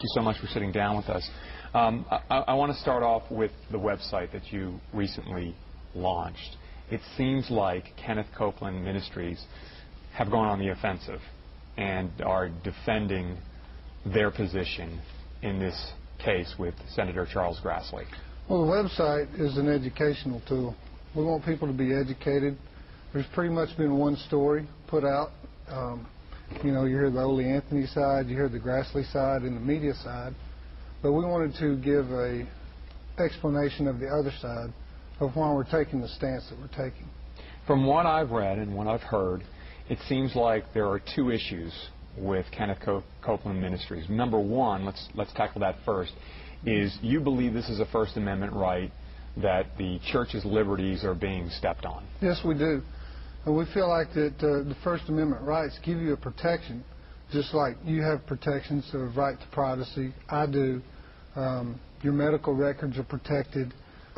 you so much for sitting down with us. I want to start off with the website that you recently launched. It seems like Kenneth Copeland Ministries have gone on the offensive and are defending their position in this case with Senator Charles Grassley. Well, the website is an educational tool. We want people to be educated. There's pretty much been one story put out. You know, you hear the Ole Anthony side, you hear the Grassley side, and the media side. But we wanted to give a explanation of the other side of why we're taking the stance that we're taking. From what I've read and what I've heard, it seems like there are two issues with Kenneth Copeland Ministries. Number one, let's tackle that first, is you believe this is a First Amendment right, that the church's liberties are being stepped on. Yes, we do. And we feel like that the First Amendment rights give you a protection, just like you have protections of right to privacy. I do. Your medical records are protected.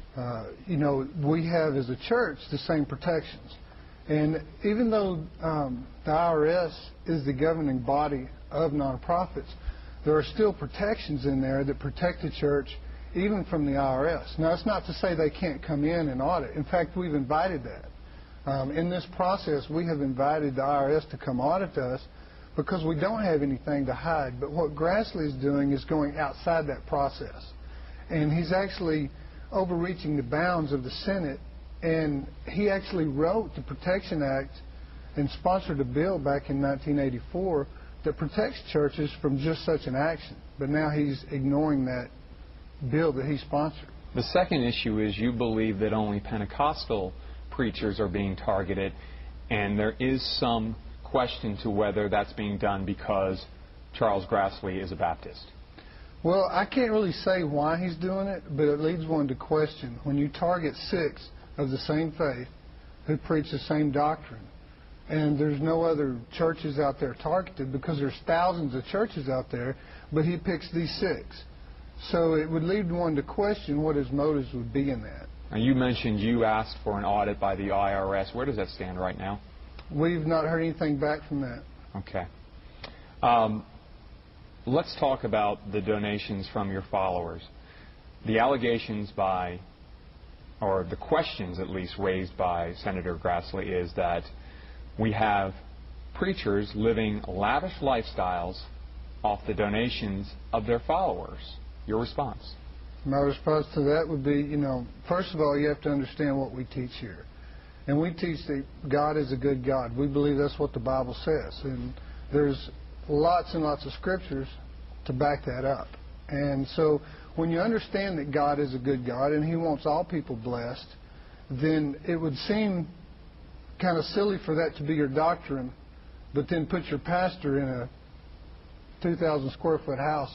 You know, we have as a church the same protections. And even though the IRS is the governing body of nonprofits, there are still protections in there that protect the church even from the IRS. Now, it's not to say they can't come in and audit. In fact, we've invited that. In this process, we have invited the IRS to come audit us because we don't have anything to hide. But what Grassley is doing is going outside that process. And he's actually overreaching the bounds of the Senate. And he actually wrote the Protection Act and sponsored a bill back in 1984 that protects churches from just such an action. But now he's ignoring that bill that he sponsored. The second issue is you believe that only Pentecostal preachers are being targeted, and there is some question to whether that's being done because Charles Grassley is a Baptist. Well, I can't really say why he's doing it, but it leads one to question. When you target 6 of the same faith who preach the same doctrine, and there's no other churches out there targeted because there's thousands of churches out there, but he picks these 6. So it would lead one to question what his motives would be in that. Now, you mentioned you asked for an audit by the IRS. Where does that stand right now? We've not heard anything back from that. Okay. Let's talk about the donations from your followers. The allegations by, or the questions at least raised by Senator Grassley is that we have preachers living lavish lifestyles off the donations of their followers. Your response? My response to that would be, you know, first of all, you have to understand what we teach here. And we teach that God is a good God. We believe that's what the Bible says. And there's lots and lots of scriptures to back that up. And so when you understand that God is a good God and He wants all people blessed, then it would seem kind of silly for that to be your doctrine, but then put your pastor in a 2,000 square foot house.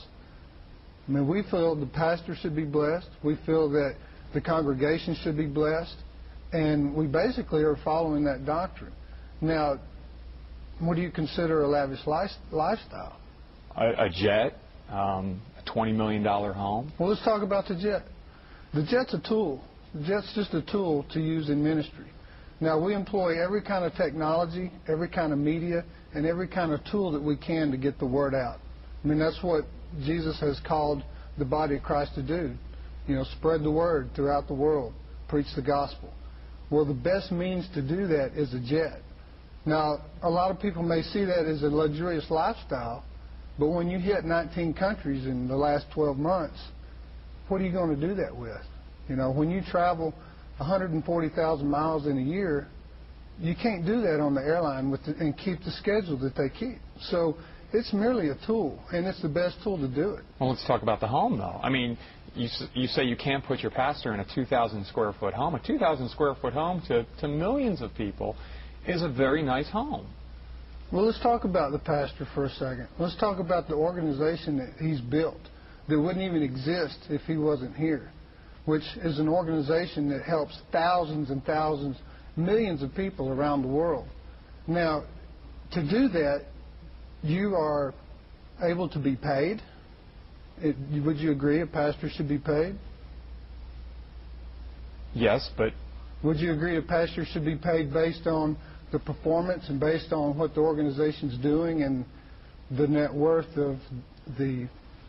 I mean, we feel the pastor should be blessed. We feel that the congregation should be blessed. And we basically are following that doctrine. Now, what do you consider a lavish lifestyle? A jet, a $20 million home. Well, let's talk about the jet. The jet's a tool. The jet's just a tool to use in ministry. Now, we employ every kind of technology, every kind of media, and every kind of tool that we can to get the word out. I mean, that's what Jesus has called the body of Christ to do. You know, spread the word throughout the world, preach the gospel. Well, the best means to do that is a jet. Now, a lot of people may see that as a luxurious lifestyle, but when you hit 19 countries in the last 12 months, what are you going to do that with? You know, when you travel 140,000 miles in a year, you can't do that on the airline and keep the schedule that they keep. So it's merely a tool, and it's the best tool to do it. Well, let's talk about the home, though. I mean, you say you can't put your pastor in a 2,000 square foot home. A 2,000 square foot home to millions of people is a very nice home. Well, let's talk about the pastor for a second. Let's talk about the organization that he's built that wouldn't even exist if he wasn't here, which is an organization that helps thousands and thousands, millions of people around the world. Now, to do that, you are able to be paid. Would you agree a pastor should be paid? Yes, but... Would you agree a pastor should be paid based on the performance and based on what the organization's doing and the net worth of the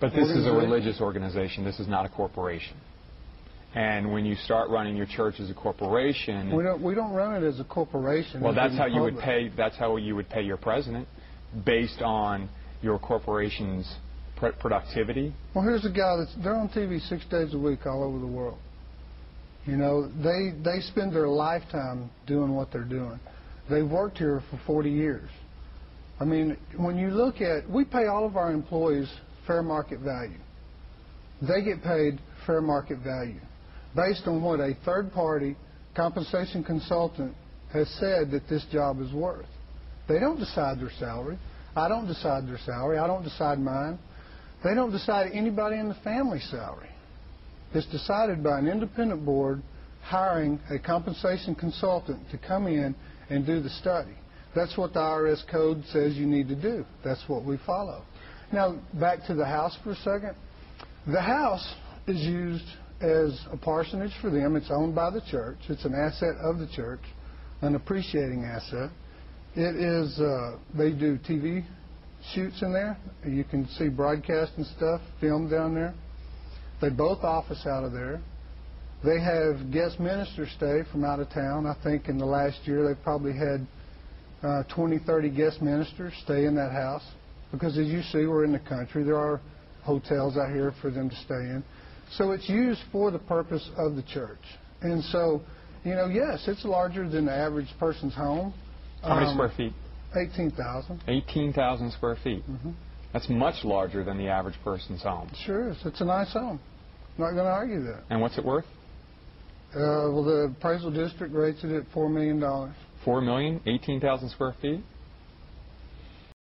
But this is a religious organization. This is not a corporation. And when you start running your church as a corporation, we don't run it as a corporation. Well, that's how you would pay. That's how you would pay your president, based on your corporation's productivity. Well, here's a guy they're on TV 6 days a week all over the world. You know, they spend their lifetime doing what they're doing. They've worked here for 40 years. I mean, when you look at, we pay all of our employees fair market value. They get paid fair market value based on what a third-party compensation consultant has said that this job is worth. They don't decide their salary. I don't decide their salary. I don't decide mine. They don't decide anybody in the family's salary. It's decided by an independent board hiring a compensation consultant to come in and do the study. That's what the IRS code says you need to do. That's what we follow. Now, back to the house for a second. The house is used as a parsonage for them. It's owned by the church. It's an asset of the church, an appreciating asset. It is, they do TV shoots in there. You can see broadcast and stuff filmed down there. They both office out of there. They have guest ministers stay from out of town. I think in the last year they've probably had 20, 30 guest ministers stay in that house. Because as you see, we're in the country. There are hotels out here for them to stay in. So it's used for the purpose of the church. And so, you know, yes, it's larger than the average person's home. How many square feet? 18,000. 18,000 square feet. Mm-hmm. That's much larger than the average person's home. Sure is. It's a nice home. I'm not going to argue that. And what's it worth? Well, the appraisal district rates it at $4 million. $4 million, 18,000 square feet?